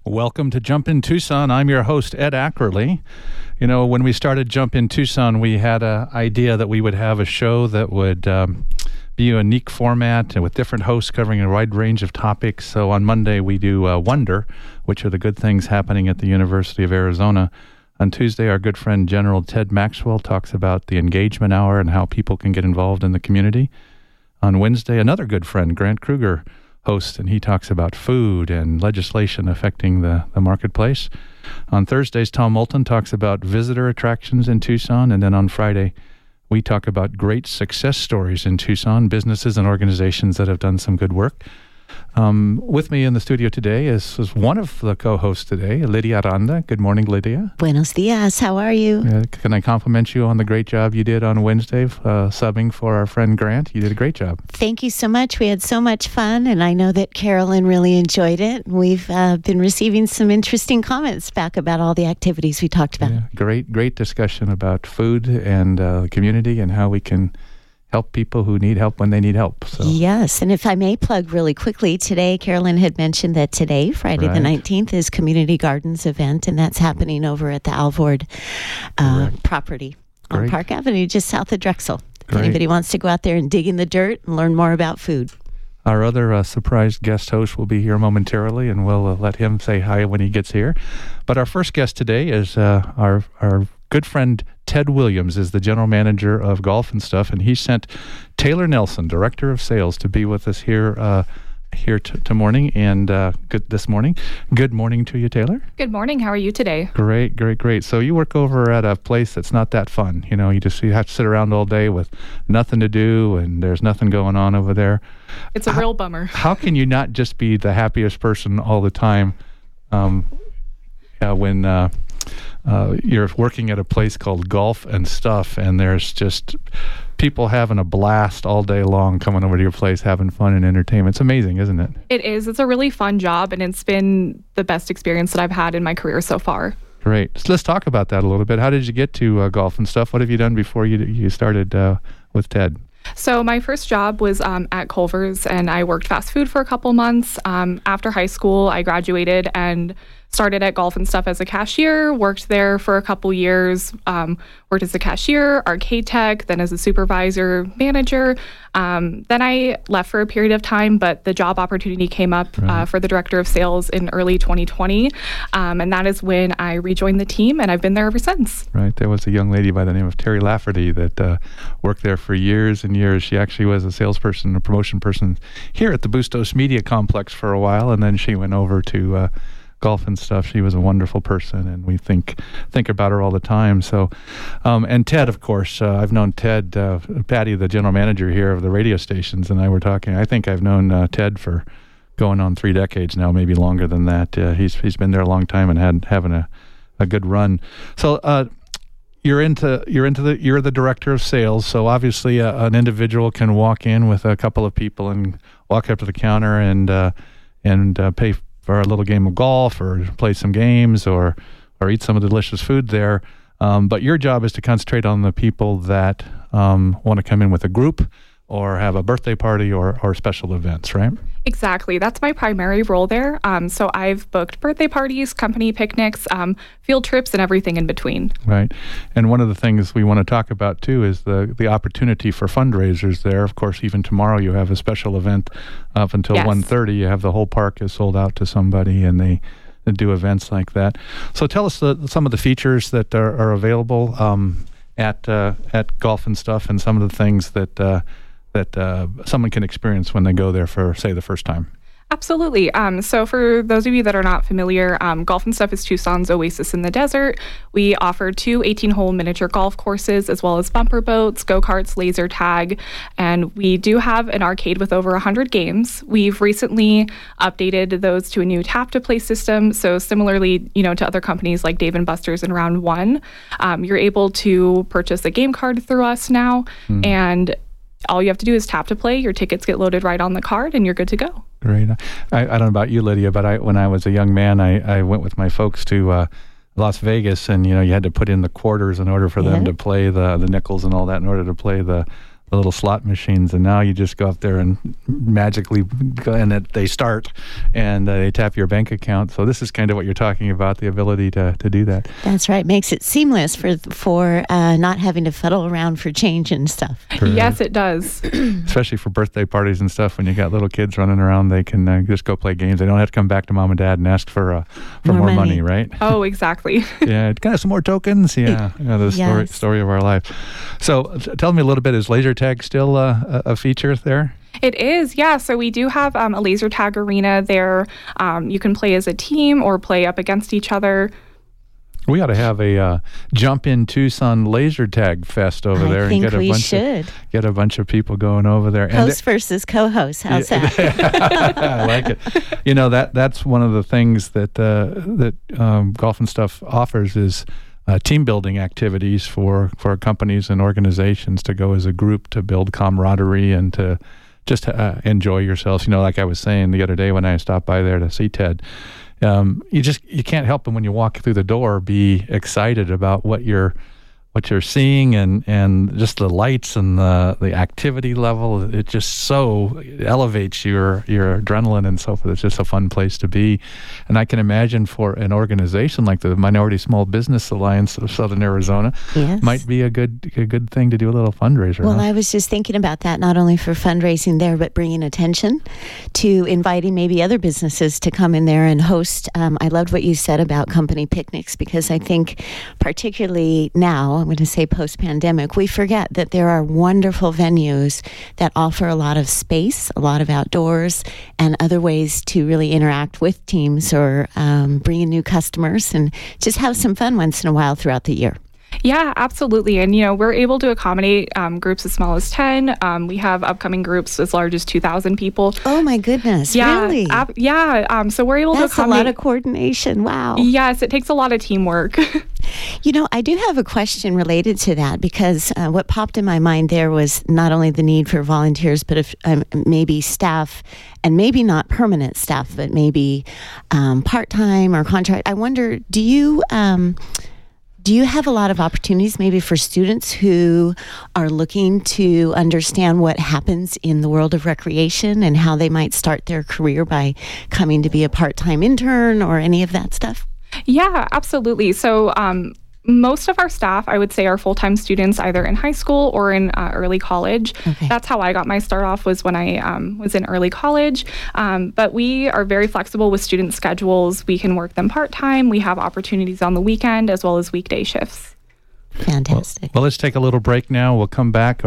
Welcome to Jump in Tucson. I'm your host, Ed Ackerley. You know, when we started Jump in Tucson, we had an idea that we would have a show that would be a unique format and with different hosts covering a wide range of topics. So on Monday, we do Wonder, which are the good things happening at the University of Arizona. On Tuesday, our good friend General Ted Maxwell talks about the engagement hour and how people can get involved in the community. On Wednesday, another good friend, Grant Kruger, host, and he talks about food and legislation affecting the marketplace. On Thursdays, Tom Moulton talks about visitor attractions in Tucson, and then on Friday, we talk about great success stories in Tucson, businesses and organizations that have done some good work. With me in the studio today is one of the co-hosts today, Lydia Aranda. Good morning, Lydia. Buenos dias. How are you? Can I compliment you on the great job you did on Wednesday, subbing for our friend Grant? You did a great job. Thank you so much. We had so much fun, and I know that Carolyn really enjoyed it. We've been receiving some interesting comments back about all the activities we talked about. Yeah, great discussion about food and community and how we can help people who need help when they need help. So. Yes, and if I may plug really quickly, today, Carolyn had mentioned that today, Friday the 19th, is Community Gardens event, and that's happening over at the Alvord property on Park Avenue, just south of Drexel. If anybody wants to go out there and dig in the dirt and learn more about food. Our other surprise guest host will be here momentarily, and we'll let him say hi when he gets here. But our first guest today is our good friend Ted Williams, is the general manager of Golf and Stuff, and he sent Taylor Nelson, director of sales, to be with us here morning and this morning. Good morning to you, Taylor. Good morning. How are you today? Great. So you work over at a place that's not that fun. You know, you have to sit around all day with nothing to do, and there's nothing going on over there. It's a real bummer. How can you not just be the happiest person all the time when you're working at a place called Golf and Stuff, and there's just people having a blast all day long coming over to your place, having fun and entertainment? It's amazing, isn't it? It is. It's a really fun job, and it's been the best experience that I've had in my career so far. Great. So let's talk about that a little bit. How did you get to Golf and Stuff? What have you done before you started with Ted? So my first job was at Culver's, and I worked fast food for a couple months. After high school, I graduated and started at Golf and Stuff as a cashier, worked there for a couple years, worked as a cashier, arcade tech, then as a supervisor, manager. Then I left for a period of time, but the job opportunity came up for the director of sales in early 2020. And that is when I rejoined the team, and I've been there ever since. Right. There was a young lady by the name of Terry Lafferty that worked there for years and years. She actually was a salesperson, a promotion person here at the Bustos Media Complex for a while, and then she went over to Golf and Stuff. She was a wonderful person, and we think about her all the time. So, and Ted, of course, I've known Ted, Patty, the general manager here of the radio stations, and I were talking. I think I've known Ted for going on 3 decades now, maybe longer than that. He's been there a long time and having a good run. So, you're the director of sales. So obviously, an individual can walk in with a couple of people and walk up to the counter and pay for a little game of golf or play some games or eat some of the delicious food there. But your job is to concentrate on the people that want to come in with a group or have a birthday party or special events, right? Exactly. That's my primary role there. So I've booked birthday parties, company picnics, field trips, and everything in between. Right. And one of the things we want to talk about, too, is the opportunity for fundraisers there. Of course, even tomorrow you have a special event up until 1:30. You have the whole park is sold out to somebody, and they do events like that. So tell us some of the features that are available at Golf and Stuff, and some of the things that someone can experience when they go there for, say, the first time. Absolutely. So for those of you that are not familiar, Golf and Stuff is Tucson's oasis in the desert. We offer 2 18-hole miniature golf courses, as well as bumper boats, go-karts, laser tag, and we do have an arcade with over 100 games. We've recently updated those to a new tap-to-play system. So similarly, to other companies like Dave & Buster's and Round One, you're able to purchase a game card through us now, and all you have to do is tap to play. Your tickets get loaded right on the card, and you're good to go. Great. I don't know about you, Lydia, but when I was a young man, I went with my folks to Las Vegas, and you had to put in the quarters in order for them to play the nickels and all that in order to play the the little slot machines, and now you just go up there and magically they start, and they tap your bank account. So this is kind of what you're talking about, the ability to do that. That's right. Makes it seamless for not having to fiddle around for change and stuff. Correct. Yes, it does. Especially for birthday parties and stuff, when you got little kids running around, they can just go play games. They don't have to come back to mom and dad and ask for more money, right? Oh, exactly. Yeah, kind of some more tokens. Yeah, the story of our life. So tell me a little bit, is laser tag still a feature there? It is, yeah. So we do have a laser tag arena there. You can play as a team or play up against each other. We ought to have a Jump in Tucson laser tag fest over there, and get a bunch of people going over there. Host versus co-host. How's that? I like it. That's one of the things that Golf and Stuff offers is team building activities for companies and organizations to go as a group to build camaraderie and to just enjoy yourselves. Like I was saying the other day when I stopped by there to see Ted, you can't help them when you walk through the door be excited about what you're seeing and just the lights and the activity level. It just so elevates your adrenaline and so forth. It's just a fun place to be. And I can imagine for an organization like the Minority Small Business Alliance of Southern Arizona, might be a good thing to do a little fundraiser. Well, I was just thinking about that, not only for fundraising there, but bringing attention to inviting maybe other businesses to come in there and host. I loved what you said about company picnics, because I think particularly now, I'm going to say post-pandemic, we forget that there are wonderful venues that offer a lot of space, a lot of outdoors, and other ways to really interact with teams or bring in new customers and just have some fun once in a while throughout the year. Yeah, absolutely. And, we're able to accommodate groups as small as 10. We have upcoming groups as large as 2,000 people. Oh, my goodness. Yeah, really? So we're able to accommodate. That's a lot of coordination. Wow. Yes, it takes a lot of teamwork. I do have a question related to that, because what popped in my mind there was not only the need for volunteers, but if maybe staff, and maybe not permanent staff, but maybe part-time or contract. I wonder, do you have a lot of opportunities maybe for students who are looking to understand what happens in the world of recreation and how they might start their career by coming to be a part-time intern or any of that stuff? Yeah, absolutely. So most of our staff, I would say, are full-time students either in high school or in early college. Okay. That's how I got my start off, was when I was in early college. But we are very flexible with student schedules. We can work them part-time. We have opportunities on the weekend as well as weekday shifts. Fantastic. Well, let's take a little break now. We'll come back.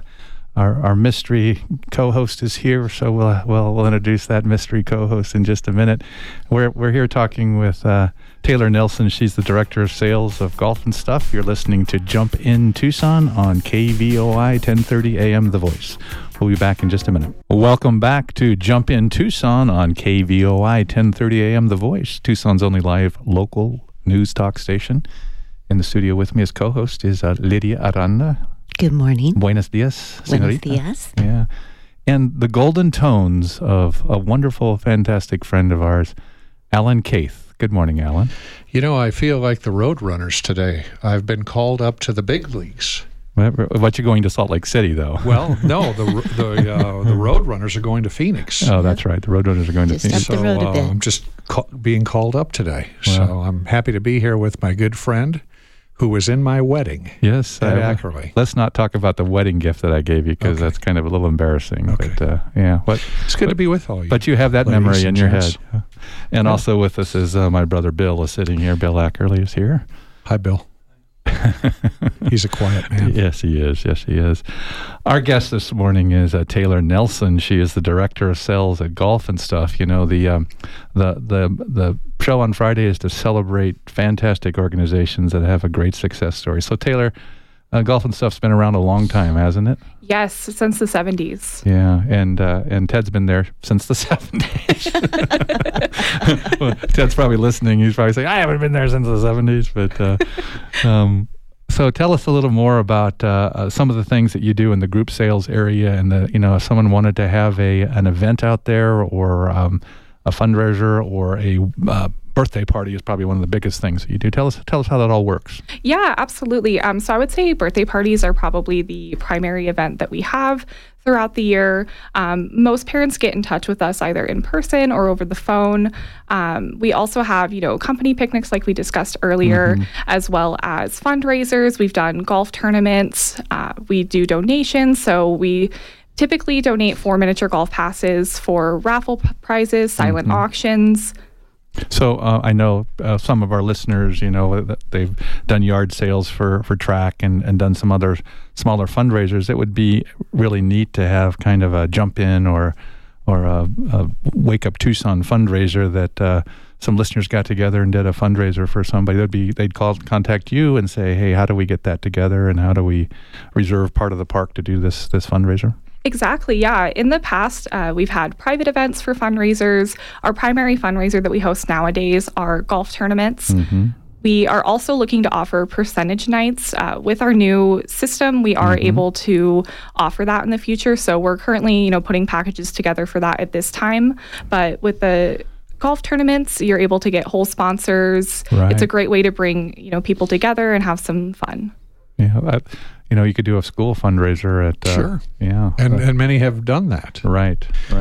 Our mystery co-host is here, so we'll introduce that mystery co-host in just a minute. We're here talking with Taylor Nelson. She's the Director of Sales of Golf and Stuff. You're listening to Jump in Tucson on KVOI 1030 AM The Voice. We'll be back in just a minute. Welcome back to Jump in Tucson on KVOI 1030 AM The Voice, Tucson's only live local news talk station. In the studio with me as co-host is Lydia Aranda. Good morning. Buenos dias, señorita. Buenos dias. Yeah. And the golden tones of a wonderful, fantastic friend of ours, Alan Keith. Good morning, Alan. I feel like the Roadrunners today. I've been called up to the big leagues. What, you're going to Salt Lake City, though? Well, no, the Roadrunners are going to Phoenix. Oh, that's right. The Roadrunners are going to Phoenix. Up the road a bit. I'm just being called up today. Wow. So I'm happy to be here with my good friend, who was in my wedding. Yes. Accurately. Let's not talk about the wedding gift that I gave you, because that's kind of a little embarrassing. Okay. But, it's good to be with all you. But you have that memory in your head. And also with us is my brother Bill is sitting here. Bill Ackerley is here. Hi, Bill. He's a quiet man. Yes, he is. Yes, he is. Our guest this morning is Taylor Nelson. She is the Director of Sales at Golf and Stuff. The show on Friday is to celebrate fantastic organizations that have a great success story. So, Taylor, Golf and Stuff's been around a long time, hasn't it? Yes, since the 70s. Yeah, and Ted's been there since the 70s. Well, Ted's probably listening. He's probably saying, I haven't been there since the 70s. But so tell us a little more about some of the things that you do in the group sales area, and if someone wanted to have an event out there, or a fundraiser, or a birthday party is probably one of the biggest things that you do. Tell us how that all works. Yeah, absolutely. So I would say birthday parties are probably the primary event that we have throughout the year. Most parents get in touch with us either in person or over the phone. We also have, company picnics like we discussed earlier, as well as fundraisers. We've done golf tournaments. We do donations. So we typically donate 4 miniature golf passes for raffle prizes, silent auctions. So I know some of our listeners, they've done yard sales for track and done some other smaller fundraisers. It would be really neat to have kind of a jump in or a Wake Up Tucson fundraiser that some listeners got together and did a fundraiser for somebody. They'd contact you and say, hey, how do we get that together, and how do we reserve part of the park to do this fundraiser? Exactly, yeah. In the past, we've had private events for fundraisers. Our primary fundraiser that we host nowadays are golf tournaments. We are also looking to offer percentage nights. With our new system, we are able to offer that in the future. So we're currently, putting packages together for that at this time. But with the golf tournaments, you're able to get whole sponsors. Right. It's a great way to bring, people together and have some fun. Yeah, you could do a school fundraiser at... Sure. Yeah. And many have done that. Right.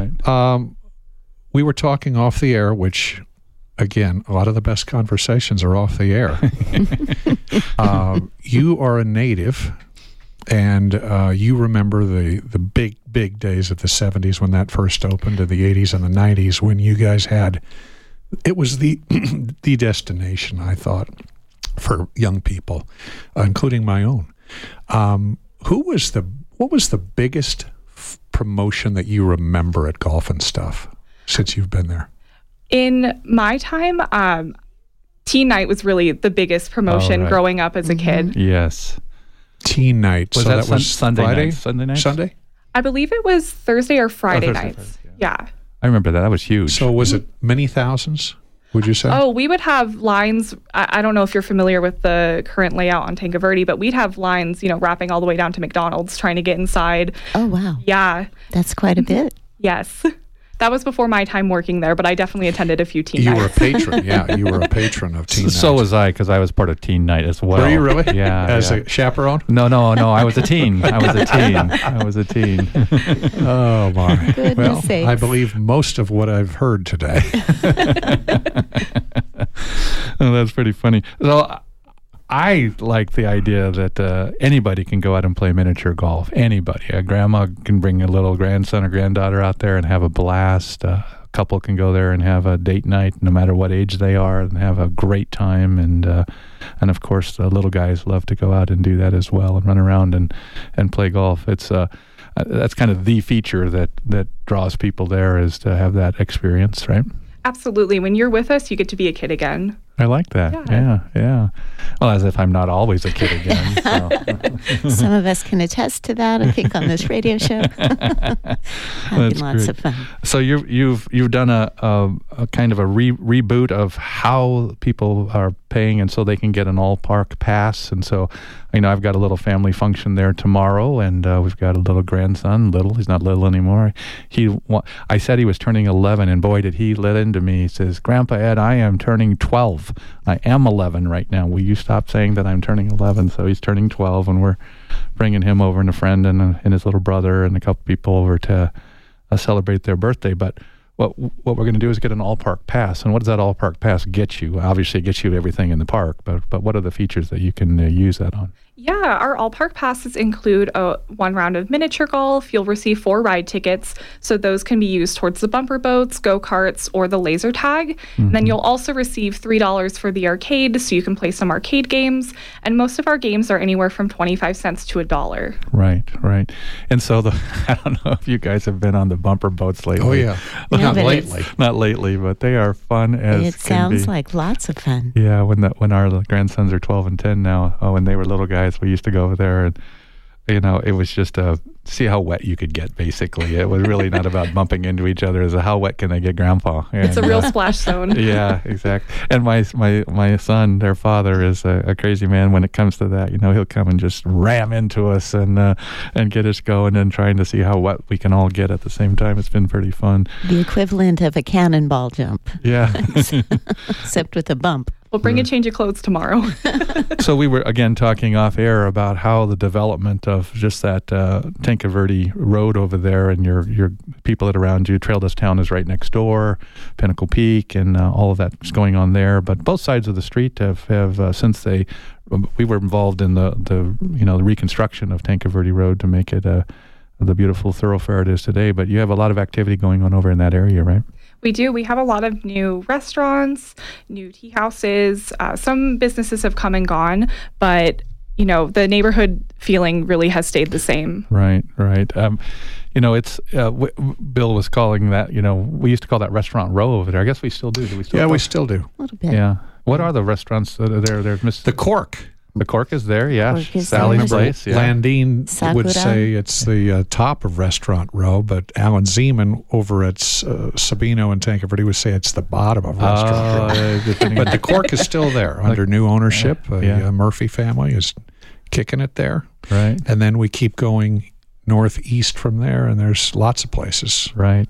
We were talking off the air, which, again, a lot of the best conversations are off the air. You are a native, and you remember the big days of the 70s when that first opened, to the 80s and the 90s, when you guys had... It was the destination, I thought, for young people, including my own. What was the biggest promotion that you remember at Golf and Stuff since you've been there? In my time, Teen Night was really the biggest promotion growing up as a kid. Yes. Teen Night. Was that was Sunday Friday? Night? Sunday night? Sunday? I believe it was Thursday or Friday nights. Friday, yeah. I remember that. That was huge. So was it many thousands, would you say? Oh, we would have lines. I don't know if you're familiar with the current layout on Tanque Verde, but we'd have lines, wrapping all the way down to McDonald's trying to get inside. Oh, wow. Yeah. That's quite a bit. Yes. That was before my time working there, but I definitely attended a few teen nights. You were a patron, yeah. You were a patron of Teen Night. So was I, because I was part of Teen Night as well. Were you really? Yeah. As a chaperone? No. I was a teen. I was a teen. Oh, my. Goodness sakes. I believe most of what I've heard today. Oh, that's pretty funny. So I like the idea that anybody can go out and play miniature golf. Anybody. A grandma can bring a little grandson or granddaughter out there and have a blast. A couple can go there and have a date night, no matter what age they are, and have a great time. And of course, the little guys love to go out and do that as well and run around and play golf. It's that's kind of the feature that draws people there, is to have that experience, right? Absolutely. When you're with us, you get to be a kid again. I like that. Yeah. Well, as if I'm not always a kid again. So. Some of us can attest to that, I think, on this radio show. Having lots of fun. So you've done a kind of a reboot of how people are paying, and so they can get an all-park pass. And so, I've got a little family function there tomorrow, and we've got a little grandson. He's not little anymore. I said he was turning 11, and boy, did he let into me. He says, "Grandpa Ed, I am turning 12. I am 11 right now. Will you stop saying that I'm turning 11?" So he's turning 12, and we're bringing him over, and a friend and his little brother and a couple people over to celebrate their birthday. But what we're going to do is get an all-park pass. And what does that all-park pass get you? Obviously, it gets you everything in the park, but what are the features that you can use that on? Yeah, our all-park passes include one round of miniature golf. You'll receive 4 ride tickets, so those can be used towards the bumper boats, go-karts, or the laser tag. And then you'll also receive $3 for the arcade, so you can play some arcade games. And most of our games are anywhere from 25 cents to $1. Right. And so I don't know if you guys have been on the bumper boats lately. Oh, yeah. Not lately, but they are fun as it sounds like lots of fun. Yeah, when our grandsons are 12 and 10 now, when they were little guys, we used to go over there, and it was just see how wet you could get, basically. It was really not about bumping into each other. It was how wet can I get Grandpa? And, it's a real splash zone. Yeah, exactly. And my son, their father, is a crazy man when it comes to that. He'll come and just ram into us and get us going and trying to see how wet we can all get at the same time. It's been pretty fun. The equivalent of a cannonball jump. Yeah. Except with a bump. We'll bring a change of clothes tomorrow. So we were, again, talking off air about how the development of just that Tanque Verde Road over there and your people that are around you, Trail Dust Town is right next door, Pinnacle Peak, and all of that's going on there. But both sides of the street have since we were involved in the reconstruction of Tanque Verde Road to make it the beautiful thoroughfare it is today. But you have a lot of activity going on over in that area, right? We do. We have a lot of new restaurants, new tea houses. Some businesses have come and gone, but the neighborhood feeling really has stayed the same. Right. It's Bill was calling that. We used to call that Restaurant Row over there. I guess we still do. Do we still? Yeah, we still do. A little bit. Yeah. What are the restaurants that are there? There's The Cork. The Cork is there, yeah. Cork is Sally's there. Place, yeah. Landine Sakura. would say it's the top of Restaurant Row, but Alan Zeman over at Sabino and Tanque Verde would say it's the bottom of Restaurant Row. But the Cork is still there under new ownership. The Murphy family is kicking it there. Right. And then we keep going northeast from there, and there's lots of places. Right.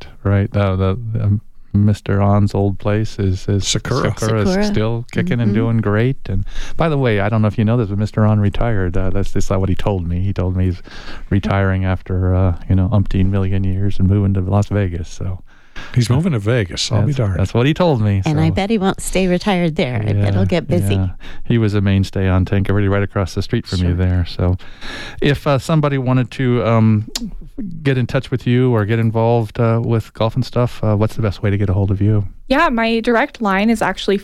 Mr. On's old place is Sakura is still kicking and doing great. And by the way, I don't know if you know this, but Mr. On retired. That's just what he told me. He told me he's retiring after umpteen million years and moving to Las Vegas. So he's moving to Vegas. I'll be darned. That's what he told me. And I bet he won't stay retired there. I bet he'll get busy. Yeah. He was a mainstay on Tanque Verde right across the street from you there. So if somebody wanted to get in touch with you or get involved with golf and stuff, what's the best way to get a hold of you? Yeah, my direct line is actually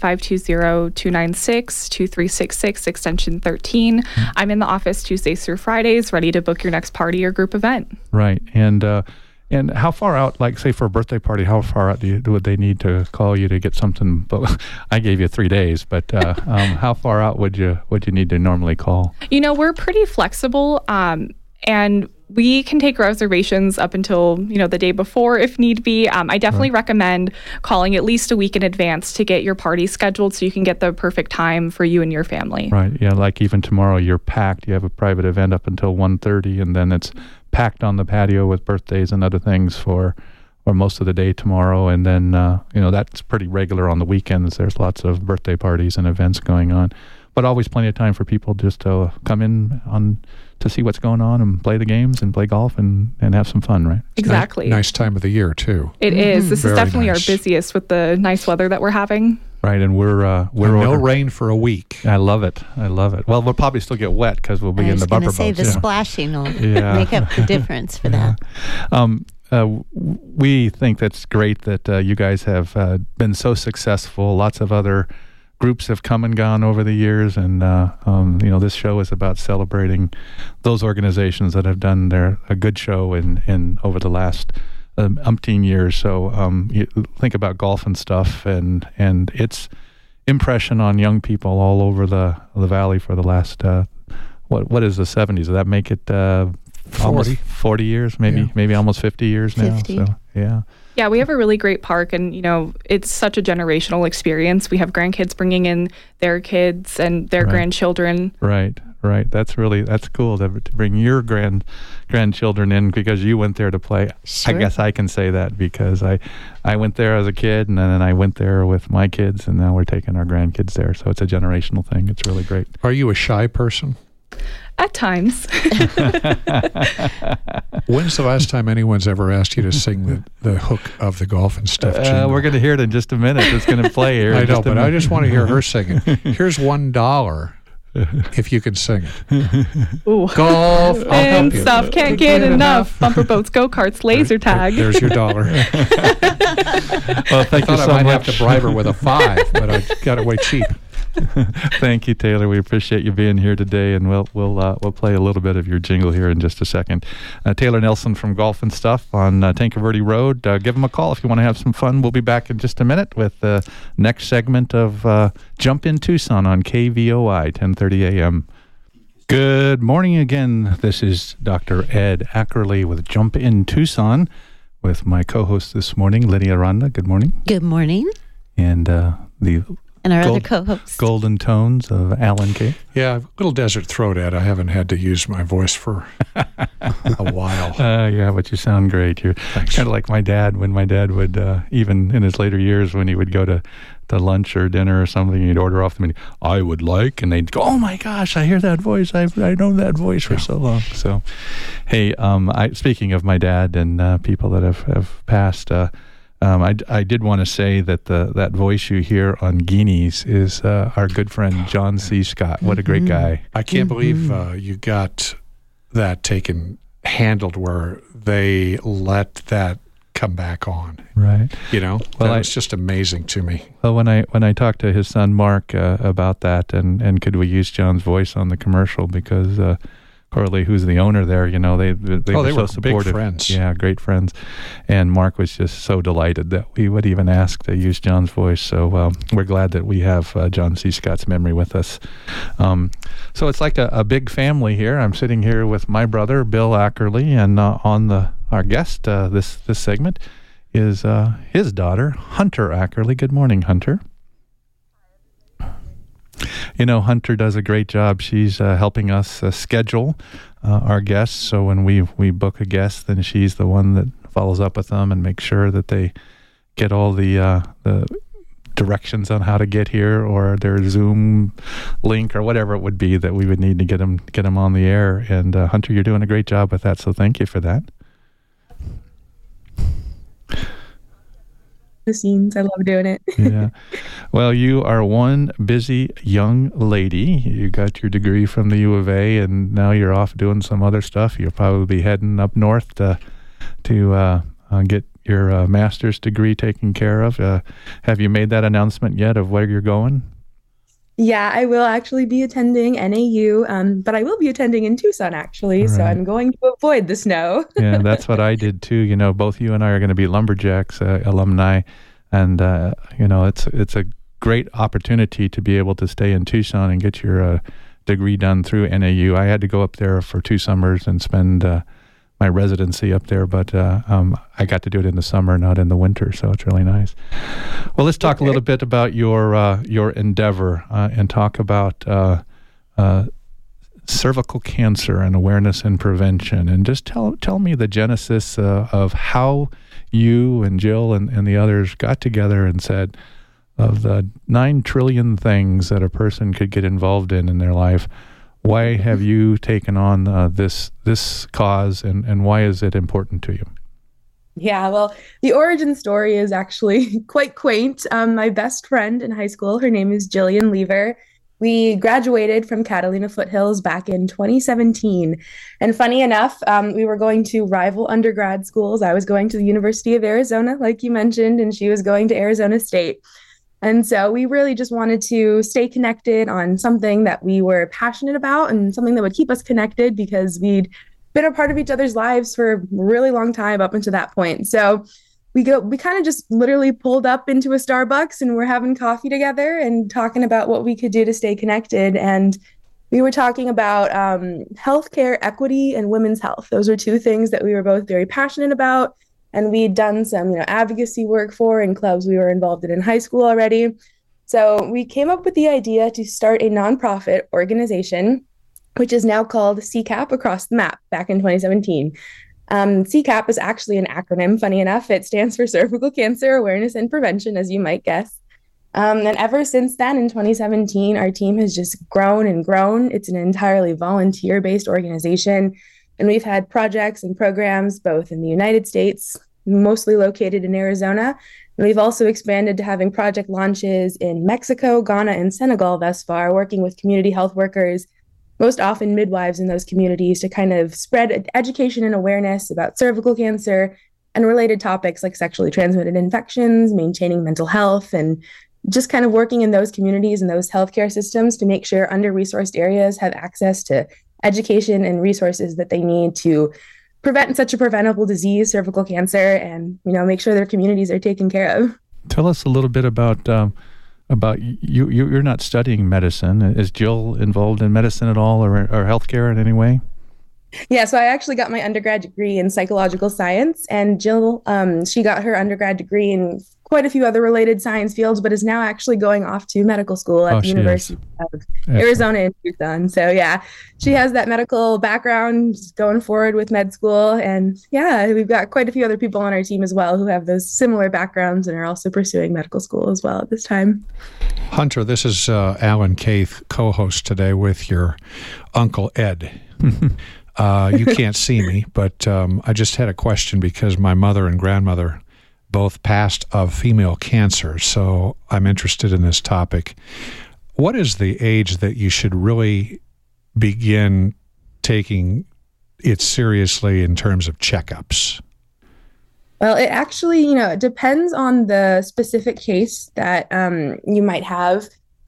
520-296-2366, extension 13. I'm in the office Tuesdays through Fridays, ready to book your next party or group event. Right. And how far out, like say for a birthday party, how far out would they need to call you to get something? But I gave you 3 days, but how far out would you need to normally call? We're pretty flexible, and we can take reservations up until the day before if need be. I definitely recommend calling at least a week in advance to get your party scheduled so you can get the perfect time for you and your family. Right. Yeah. Like even tomorrow, you're packed. You have a private event up until 1:30, and then it's packed on the patio with birthdays and other things for most of the day tomorrow. And then that's pretty regular on the weekends. There's lots of birthday parties and events going on, but always plenty of time for people just to come in to see what's going on and play the games and play golf and have some fun, right? Exactly. Nice time of the year too. It is. This is definitely nice. our busiest with the nice weather that we're having. Right, and we're no rain for a week. I love it. Well, we'll probably still get wet because we'll be in the bumper boats. I was going to say the splashing will make up the difference for that. We think that's great that you guys have been so successful. Lots of other groups have come and gone over the years, and this show is about celebrating those organizations that have done a good show in over the last umpteen years. So you think about golf and stuff, and its impression on young people all over the valley for the last what is the 70s? Does that make it 40 years, maybe almost 50 years now? 50. So yeah. Yeah, we have a really great park, and it's such a generational experience. We have grandkids bringing in their kids and their grandchildren. Right. That's cool to bring your grandchildren in because you went there to play. Sure. I guess I can say that because I went there as a kid, and then I went there with my kids, and now we're taking our grandkids there. So it's a generational thing. It's really great. Are you a shy person? At times. When's the last time anyone's ever asked you to sing the hook of the Golf and Stuff jingle? We're going to hear it in just a minute. It's going to play here. I know, but I just want to hear her sing it. Here's $1 if you can sing it. Ooh. Golf and stuff, can't get enough. Bumper boats, go-karts, laser tag. There's your $1. Well, thank you so much. I might have to bribe her with a 5, but I got it way cheap. Thank you, Taylor. We appreciate you being here today, and we'll play a little bit of your jingle here in just a second. Taylor Nelson from Golf and Stuff on Tanque Verde Road. Give them a call if you want to have some fun. We'll be back in just a minute with the next segment of Jump in Tucson on KVOI 1030 AM. Good morning again. This is Dr. Ed Ackerley with Jump in Tucson with my co-host this morning, Lydia Aranda. Good morning. Good morning. And our other co-host. Golden tones of Alan Kay. Yeah, a little desert throat, Ed. I haven't had to use my voice for a while. Yeah, but you sound great. You're kind of like my dad when my dad would, even in his later years, when he would go to lunch or dinner or something, he'd order off the menu, I would like, and they'd go, oh my gosh, I hear that voice. I've known that voice for so long. So, hey, speaking of my dad and people that have passed, I did want to say that that voice you hear on Guineas is our good friend John C. Scott. What a great guy. I can't believe you got that handled where they let that come back on. Right. Well, it's just amazing to me. Well, when I talked to his son Mark about that and could we use John's voice on the commercial, because Corley, who's the owner there, they were so supportive. Big friends. Yeah, great friends. And Mark was just so delighted that we would even ask to use John's voice. So we're glad that we have John C. Scott's memory with us. So it's like a big family here. I'm sitting here with my brother, Bill Ackerley, and our guest this segment is his daughter, Hunter Ackerley. Good morning, Hunter. Hunter does a great job. She's helping us schedule our guests. So when we book a guest, then she's the one that follows up with them and makes sure that they get all the directions on how to get here, or their Zoom link, or whatever it would be that we would need to get them on the air. And Hunter, you're doing a great job with that. So thank you for that. The scenes. I love doing it. Yeah. Well, you are one busy young lady. You got your degree from the U of A, and now you're off doing some other stuff. You'll probably be heading up north to get your master's degree taken care of. Have you made that announcement yet of where you're going? Yeah, I will actually be attending NAU, but I will be attending in Tucson, actually, so I'm going to avoid the snow. Yeah, that's what I did, too. Both you and I are going to be Lumberjacks alumni, and, it's a great opportunity to be able to stay in Tucson and get your degree done through NAU. I had to go up there for 2 summers and spend my residency up there, but I got to do it in the summer, not in the winter, so it's really nice. Well, let's talk a little bit about your endeavor and talk about cervical cancer and awareness and prevention, and just tell me the genesis of how you and Jill and the others got together and said, of the 9 trillion things that a person could get involved in their life, why have you taken on this cause, and why is it important to you? Yeah, well, the origin story is actually quite quaint. My best friend in high school, her name is Jillian Lever. We graduated from Catalina Foothills back in 2017. And funny enough, we were going to rival undergrad schools. I was going to the University of Arizona, like you mentioned, and she was going to Arizona State. And so we really just wanted to stay connected on something that we were passionate about and something that would keep us connected, because we'd been a part of each other's lives for a really long time up until that point. So we kind of just literally pulled up into a Starbucks and we're having coffee together and talking about what we could do to stay connected. And we were talking about healthcare equity and women's health. Those were 2 things that we were both very passionate about. And we'd done some, advocacy work for in clubs we were involved in high school already. So we came up with the idea to start a nonprofit organization, which is now called CCAP Across the Map, back in 2017. CCAP is actually an acronym, funny enough. It stands for Cervical Cancer Awareness and Prevention, as you might guess. And ever since then, in 2017, our team has just grown and grown. It's an entirely volunteer-based organization. And we've had projects and programs both in the United States, mostly located in Arizona. And we've also expanded to having project launches in Mexico, Ghana, and Senegal thus far, working with community health workers, most often midwives in those communities, to kind of spread education and awareness about cervical cancer and related topics like sexually transmitted infections, maintaining mental health, and just kind of working in those communities and those healthcare systems to make sure under-resourced areas have access to education and resources that they need to prevent such a preventable disease, cervical cancer, and make sure their communities are taken care of. Tell us a little bit about about you're not studying medicine. Is Jill involved in medicine at all, or healthcare in any way? Yeah, so I actually got my undergrad degree in psychological science, and Jill, she got her undergrad degree in quite a few other related science fields, but is now actually going off to medical school at the University of Arizona in Tucson. So yeah, she has that medical background going forward with med school. And yeah, we've got quite a few other people on our team as well who have those similar backgrounds and are also pursuing medical school as well at this time. Hunter, this is Alan Keith, co-host today with your Uncle Ed. You can't see me, but I just had a question because my mother and grandmother both passed of female cancer, so I'm interested in this topic. What is the age that you should really begin taking it seriously in terms of checkups? Well, it actually, it depends on the specific case that you might have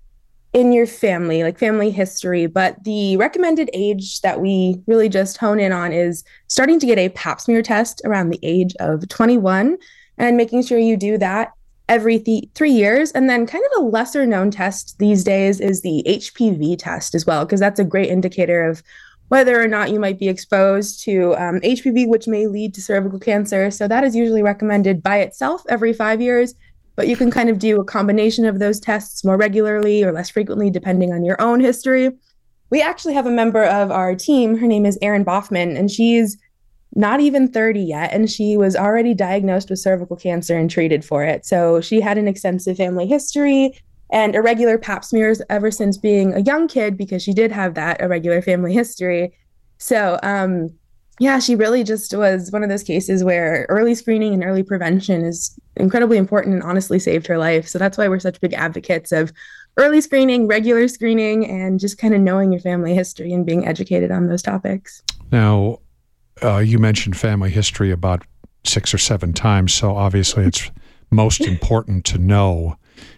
in your family, like family history. But the recommended age that we really just hone in on is starting to get a pap smear test around the age of 21 and making sure you do that every 3 years. And then kind of a lesser known test these days is the HPV test as well, because that's a great indicator of whether or not you might be exposed to HPV, which may lead to cervical cancer. So that is usually recommended by itself every 5 years. But you can kind of do a combination of those tests more regularly or less frequently, depending on your own history. We actually have a member of our team. Her name is Erin Boffman, and she's not even 30 yet, and she was already diagnosed with cervical cancer and treated for it. So she had an extensive family history and irregular pap smears ever since being a young kid, because she did have that irregular family history. So yeah, she really just was one of those cases where early screening and early prevention is incredibly important and honestly saved her life. So that's why we're such big advocates of early screening, regular screening, and just kind of knowing your family history and being educated on those topics. Now, you mentioned family history about 6 or 7 times, so obviously it's most important to know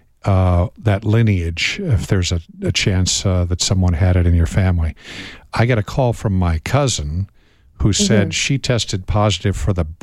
that lineage, if there's a chance that someone had it in your family. I got a call from my cousin who said she tested positive for the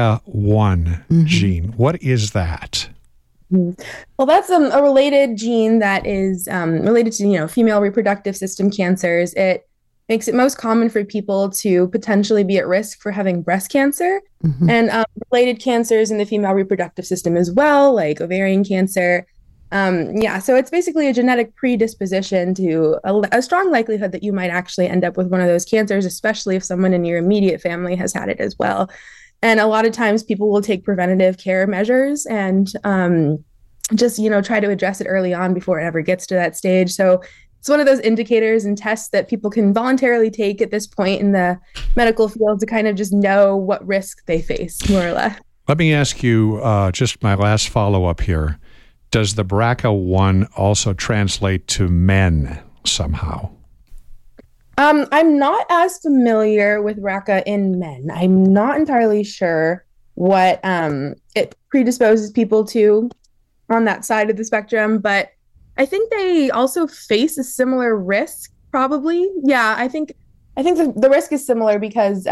BRCA1 gene. What is that? Well, that's a related gene that is related to, female reproductive system cancers. It makes it most common for people to potentially be at risk for having breast cancer and related cancers in the female reproductive system as well, like ovarian cancer. So it's basically a genetic predisposition to a strong likelihood that you might actually end up with one of those cancers, especially if someone in your immediate family has had it as well. And a lot of times people will take preventative care measures and just, try to address it early on before it ever gets to that stage. So it's one of those indicators and tests that people can voluntarily take at this point in the medical field to kind of just know what risk they face, more or less. Let me ask you just my last follow-up here. Does the BRCA1 also translate to men somehow? I'm not as familiar with BRCA in men. I'm not entirely sure what it predisposes people to on that side of the spectrum, but I think they also face a similar risk, probably. Yeah, I think the risk is similar because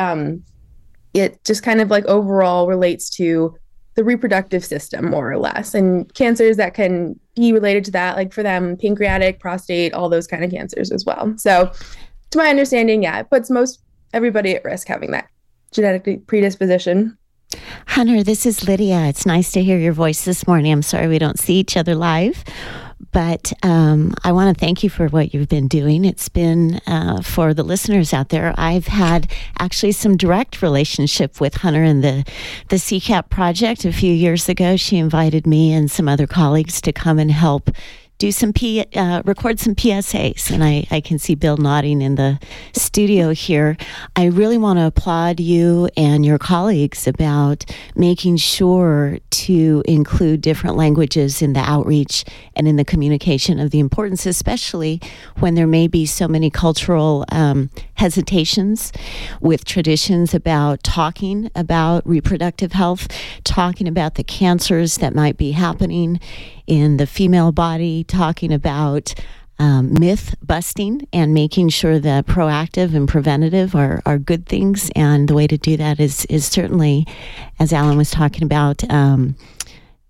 it just kind of like overall relates to the reproductive system, more or less, and cancers that can be related to that, like for them, pancreatic, prostate, all those kind of cancers as well. So to my understanding, yeah, it puts everybody at risk having that genetic predisposition. Hunter, this is Lydia. It's nice to hear your voice this morning. I'm sorry we don't see each other live, but I want to thank you for what you've been doing. It's been, for the listeners out there, I've had actually some direct relationship with Hunter and the CCAP project. A few years ago, she invited me and some other colleagues to come and help do record some PSAs, and I can see Bill nodding in the studio here. I really want to applaud you and your colleagues about making sure to include different languages in the outreach and in the communication of the importance, especially when there may be so many cultural hesitations with traditions about talking about reproductive health, talking about the cancers that might be happening in the female body, talking about myth busting and making sure that proactive and preventative are good things. And the way to do that is certainly, as Alan was talking about,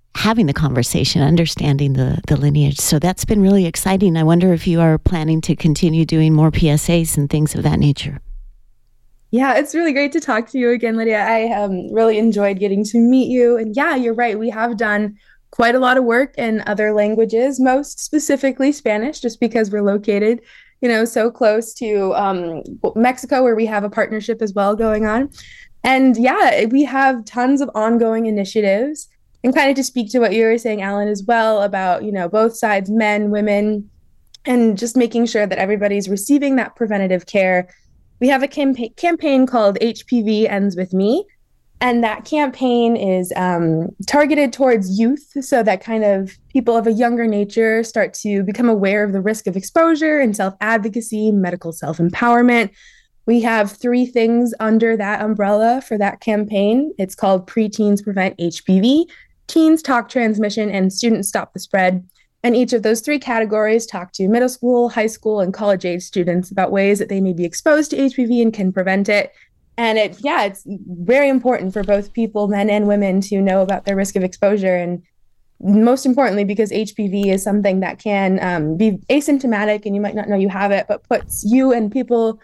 having the conversation, understanding the lineage. So that's been really exciting. I wonder if you are planning to continue doing more PSAs and things of that nature. Yeah, it's really great to talk to you again, Lydia. I really enjoyed getting to meet you. And yeah, you're right. We have done quite a lot of work in other languages, most specifically Spanish, just because we're located, so close to Mexico, where we have a partnership as well going on. And yeah, we have tons of ongoing initiatives. And kind of to speak to what you were saying, Alan, as well, about, both sides, men, women, and just making sure that everybody's receiving that preventative care. We have a campaign called HPV Ends With Me. And that campaign is targeted towards youth, so that kind of people of a younger nature start to become aware of the risk of exposure and self-advocacy, medical self-empowerment. We have 3 things under that umbrella for that campaign. It's called Preteens Prevent HPV, Teens Talk Transmission, and Students Stop the Spread. And each of those 3 categories talk to middle school, high school, and college-age students about ways that they may be exposed to HPV and can prevent it. And it's very important for both people, men and women, to know about their risk of exposure. And most importantly, because HPV is something that can be asymptomatic and you might not know you have it, but puts you and people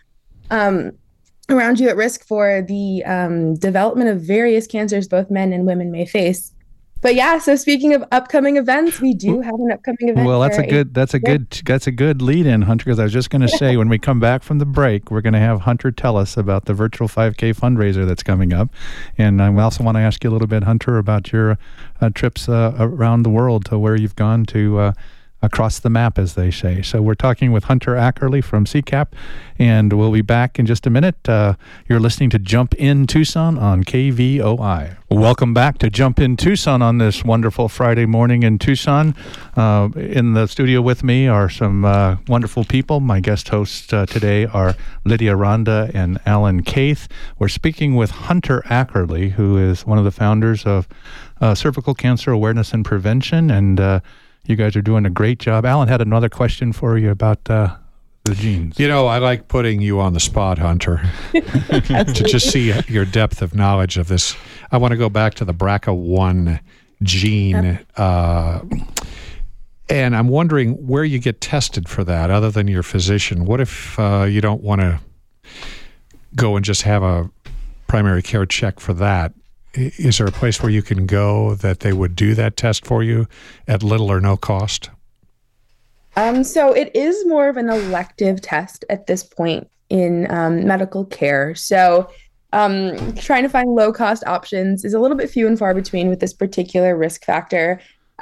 around you at risk for the development of various cancers both men and women may face. But yeah, so speaking of upcoming events, we do have an upcoming event. Well, that's a good lead in, Hunter, because I was just going to say, when we come back from the break, we're going to have Hunter tell us about the virtual 5K fundraiser that's coming up. And I also want to ask you a little bit, Hunter, about your trips around the world, to where you've gone to across the map, as they say. So we're talking with Hunter Ackerly from CCAP, and we'll be back in just a minute. You're listening to Jump In Tucson on KVOI. Welcome back to Jump In Tucson on this wonderful Friday morning in Tucson. In the studio with me are some wonderful people. My guest hosts today are Lydia Randa and Alan Keith. We're speaking with Hunter Ackerly, who is one of the founders of Cervical Cancer Awareness and Prevention, and you guys are doing a great job. Alan had another question for you about the genes. I like putting you on the spot, Hunter, to just see your depth of knowledge of this. I want to go back to the BRCA1 gene. And I'm wondering where you get tested for that, other than your physician. What if you don't want to go and just have a primary care check for that? Is there a place where you can go that they would do that test for you at little or no cost? So it is more of an elective test at this point in medical care. So trying to find low-cost options is a little bit few and far between with this particular risk factor.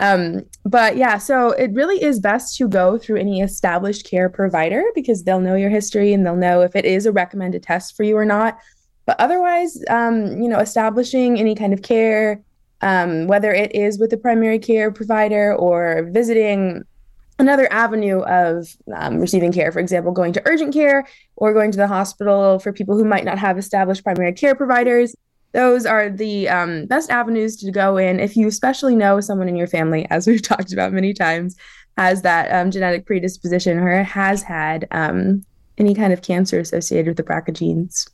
But yeah, so it really is best to go through any established care provider, because they'll know your history and they'll know if it is a recommended test for you or not. But otherwise, establishing any kind of care, whether it is with a primary care provider or visiting another avenue of receiving care, for example, going to urgent care or going to the hospital for people who might not have established primary care providers, those are the best avenues to go in if you especially know someone in your family, as we've talked about many times, has that genetic predisposition or has had any kind of cancer associated with the BRCA genes.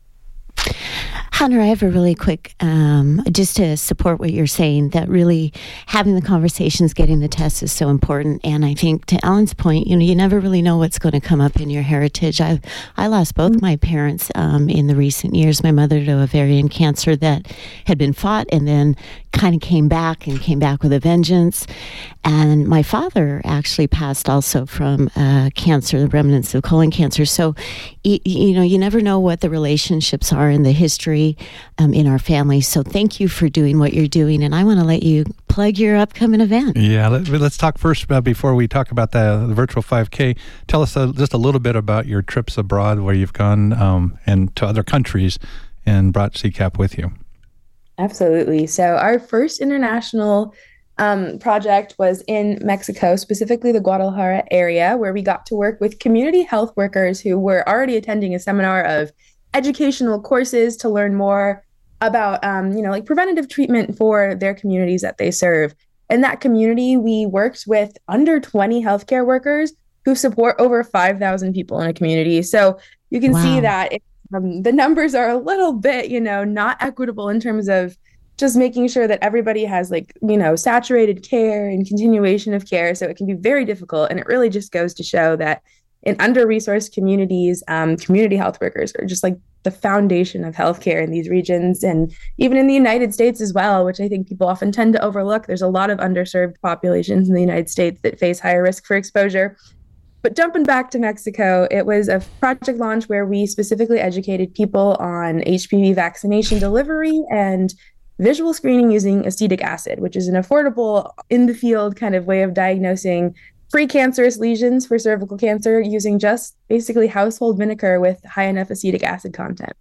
Hunter, I have a really quick, just to support what you're saying, that really having the conversations, getting the tests is so important. And I think to Alan's point, you never really know what's going to come up in your heritage. I lost both my parents in the recent years. My mother to ovarian cancer that had been fought and then kind of came back with a vengeance. And my father actually passed also from cancer, the remnants of colon cancer. So, you never know what the relationships are in the history in our family. So thank you for doing what you're doing. And I want to let you plug your upcoming event. Yeah, let's talk first before we talk about the virtual 5K. Tell us just a little bit about your trips abroad, where you've gone and to other countries and brought CCAP with you. Absolutely. So our first international project was in Mexico, specifically the Guadalajara area, where we got to work with community health workers who were already attending a seminar of educational courses to learn more about, like preventative treatment for their communities that they serve. In that community, we worked with under 20 healthcare workers who support over 5,000 people in a community. So you can see that the numbers are a little bit, not equitable in terms of just making sure that everybody has saturated care and continuation of care. So it can be very difficult. And it really just goes to show that in under-resourced communities, community health workers are just like the foundation of healthcare in these regions, and even in the United States as well, which I think people often tend to overlook. There's a lot of underserved populations in the United States that face higher risk for exposure. But jumping back to Mexico, it was a project launch where we specifically educated people on HPV vaccination delivery and visual screening using acetic acid, which is an affordable, in-the-field kind of way of diagnosing precancerous lesions for cervical cancer using just basically household vinegar with high enough acetic acid content.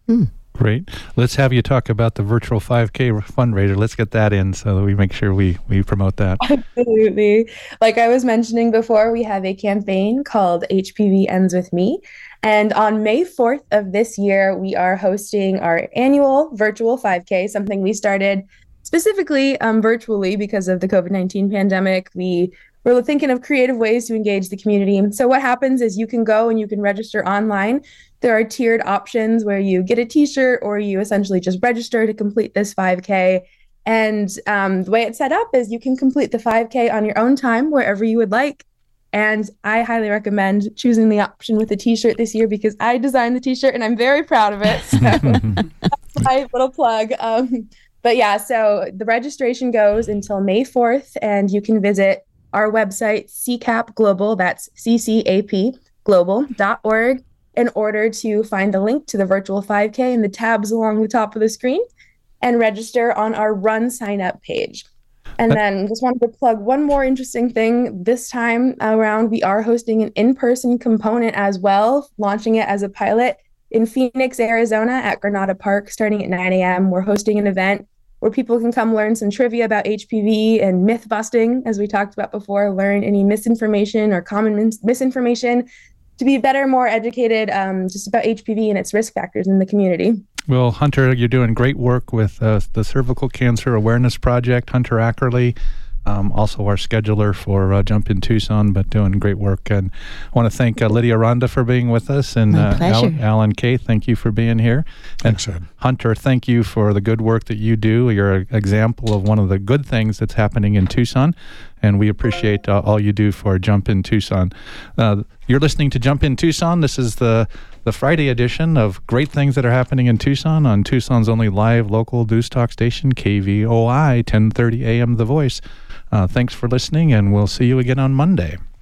Great. Let's have you talk about the virtual 5K fundraiser. Let's get that in so that we make sure we promote that. Absolutely. Like I was mentioning before, we have a campaign called HPV Ends With Me. And on May 4th of this year, we are hosting our annual virtual 5K, something we started specifically virtually because of the COVID-19 pandemic. We're thinking of creative ways to engage the community. So what happens is you can go and you can register online. There are tiered options where you get a t-shirt or you essentially just register to complete this 5K. And the way it's set up is you can complete the 5K on your own time, wherever you would like. And I highly recommend choosing the option with a t-shirt this year because I designed the t-shirt and I'm very proud of it. So that's my little plug. But yeah, so the registration goes until May 4th, and you can visit our website, CCAP Global, that's CCAP global.org, in order to find the link to the virtual 5K in the tabs along the top of the screen and register on our Run Sign Up page. And then just wanted to plug one more interesting thing. This time around, we are hosting an in-person component as well, launching it as a pilot in Phoenix, Arizona at Granada Park starting at 9 a.m. We're hosting an event where people can come learn some trivia about HPV and myth busting, as we talked about before, learn any misinformation or common misinformation to be better, more educated just about HPV and its risk factors in the community. Well, Hunter, you're doing great work with the Cervical Cancer Awareness Project, Hunter Ackerley, also our scheduler for Jump in Tucson, but doing great work. And I want to thank Lydia Ronda for being with us, and Alan Kay, thank you for being here. And thanks, Ed. Hunter, thank you for the good work that you do. You're an example of one of the good things that's happening in Tucson, and we appreciate all you do for Jump in Tucson. You're listening to Jump in Tucson. This is the Friday edition of great things that are happening in Tucson on Tucson's only live local news talk station, KVOI 1030 AM The Voice. Thanks for listening, and we'll see you again on Monday.